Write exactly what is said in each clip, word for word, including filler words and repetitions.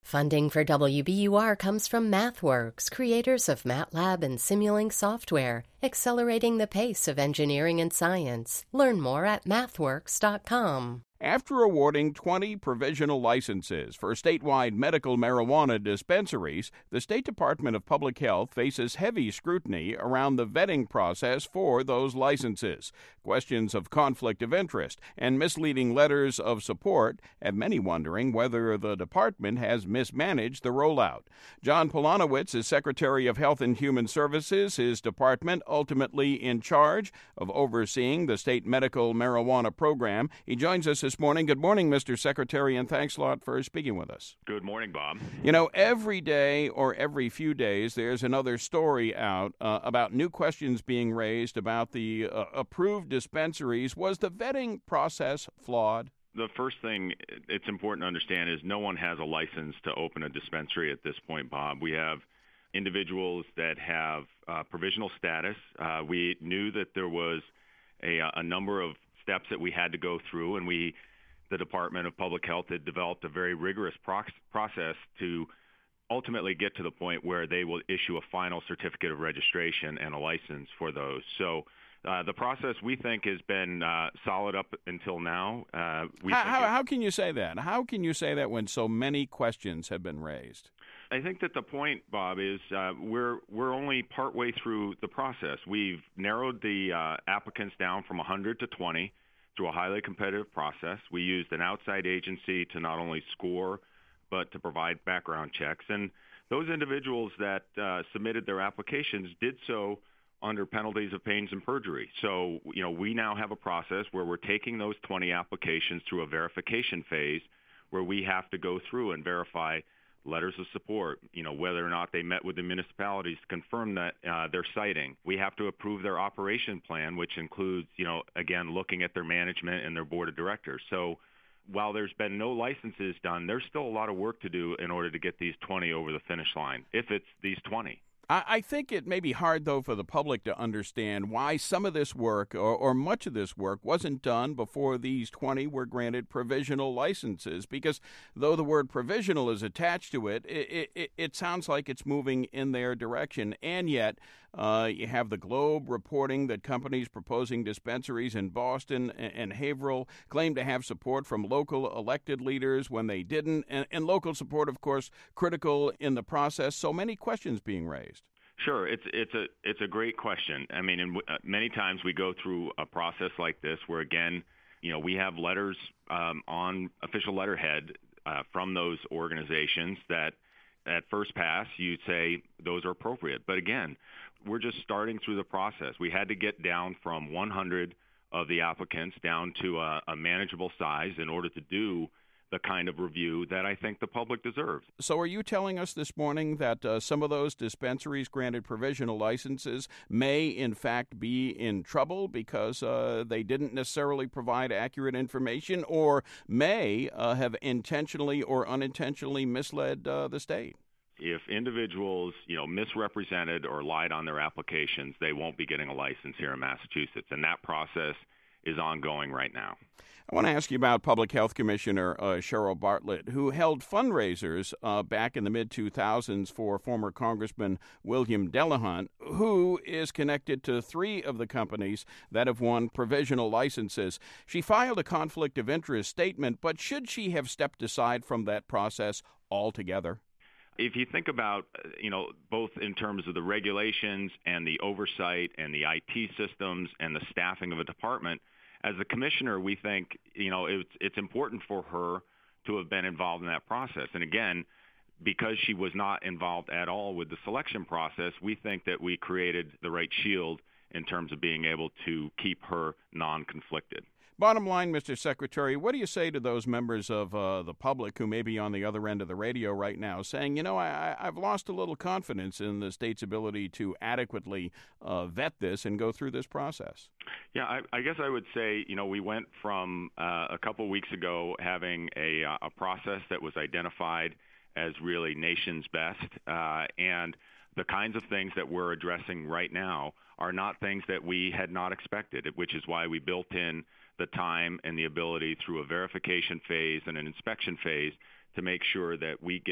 Funding for W B U R comes from MathWorks, creators of MATLAB and Simulink software, accelerating the pace of engineering and science. Learn more at mathworks dot com. After awarding twenty provisional licenses for statewide medical marijuana dispensaries, the State Department of Public Health faces heavy scrutiny around the vetting process for those licenses. Questions of conflict of interest and misleading letters of support have many wondering whether the department has mismanaged the rollout. John Polanowitz is Secretary of Health and Human Services, his department ultimately in charge of overseeing the state medical marijuana program. He joins us this morning. Good morning, Mister Secretary, and thanks a lot for speaking with us. Good morning, Bob. You know, every day or every few days, there's another story out uh, about new questions being raised about the uh, approved dispensaries. Was the vetting process flawed? The first thing it's important to understand is no one has a license to open a dispensary at this point, Bob. We have individuals that have uh, provisional status. Uh, we knew that there was a, a number of steps that we had to go through, and we, the Department of Public Health, had developed a very rigorous prox- process to ultimately get to the point where they will issue a final certificate of registration and a license for those. So uh, the process, we think, has been uh, solid up until now. Uh, we how, think how, it, how can you say that? How can you say that when so many questions have been raised? I think that the point, Bob, is uh, we're we're only partway through the process. We've narrowed the uh, applicants down from one hundred to twenty through a highly competitive process. We used an outside agency to not only score, but to provide background checks. And those individuals that uh, submitted their applications did so under penalties of pains and perjury. So, you know, we now have a process where we're taking those twenty applications through a verification phase where we have to go through and verify letters of support, you know, whether or not they met with the municipalities to confirm that uh, they're citing. We have to approve their operation plan, which includes, you know, again, looking at their management and their board of directors. So while there's been no licenses done, there's still a lot of work to do in order to get these twenty over the finish line, if it's these twenty. I think it may be hard, though, for the public to understand why some of this work or, or much of this work wasn't done before these twenty were granted provisional licenses. Because though the word provisional is attached to it, it, it, it sounds like it's moving in their direction. And yet uh, you have the Globe reporting that companies proposing dispensaries in Boston and, and Haverhill claim to have support from local elected leaders when they didn't. And, and local support, of course, critical in the process. So many questions being raised. Sure, it's it's a it's a great question. I mean, and uh, many times we go through a process like this where, again, you know, we have letters um, on official letterhead uh, from those organizations that, at first pass, you'd say those are appropriate. But again, we're just starting through the process. We had to get down from one hundred of the applicants down to a, a manageable size in order to do the kind of review that I think the public deserves. So are you telling us this morning that uh, some of those dispensaries granted provisional licenses may, in fact, be in trouble because uh, they didn't necessarily provide accurate information, or may uh, have intentionally or unintentionally misled uh, the state? If individuals, you know, misrepresented or lied on their applications, they won't be getting a license here in Massachusetts, and that process is ongoing right now. I want to ask you about Public Health Commissioner uh, Cheryl Bartlett, who held fundraisers uh, back in the mid two thousands for former Congressman William Delahunt, who is connected to three of the companies that have won provisional licenses. She filed a conflict of interest statement, but should she have stepped aside from that process altogether? If you think about, you know, both in terms of the regulations and the oversight and the I T systems and the staffing of a department, as a commissioner, we think, you know, it's, it's important for her to have been involved in that process. And again, because she was not involved at all with the selection process, we think that we created the right shield in terms of being able to keep her non-conflicted. Bottom line, Mister Secretary, what do you say to those members of uh, the public who may be on the other end of the radio right now saying, you know, I, I've lost a little confidence in the state's ability to adequately uh, vet this and go through this process? Yeah, I, I guess I would say, you know, we went from uh, a couple weeks ago having a, a process that was identified as really nation's best, uh, and the kinds of things that we're addressing right now are not things that we had not expected, which is why we built in the time and the ability through a verification phase and an inspection phase to make sure that we get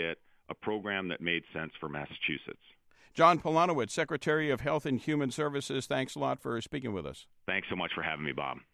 a program that made sense for Massachusetts. John Polanowitz, Secretary of Health and Human Services, thanks a lot for speaking with us. Thanks so much for having me, Bob.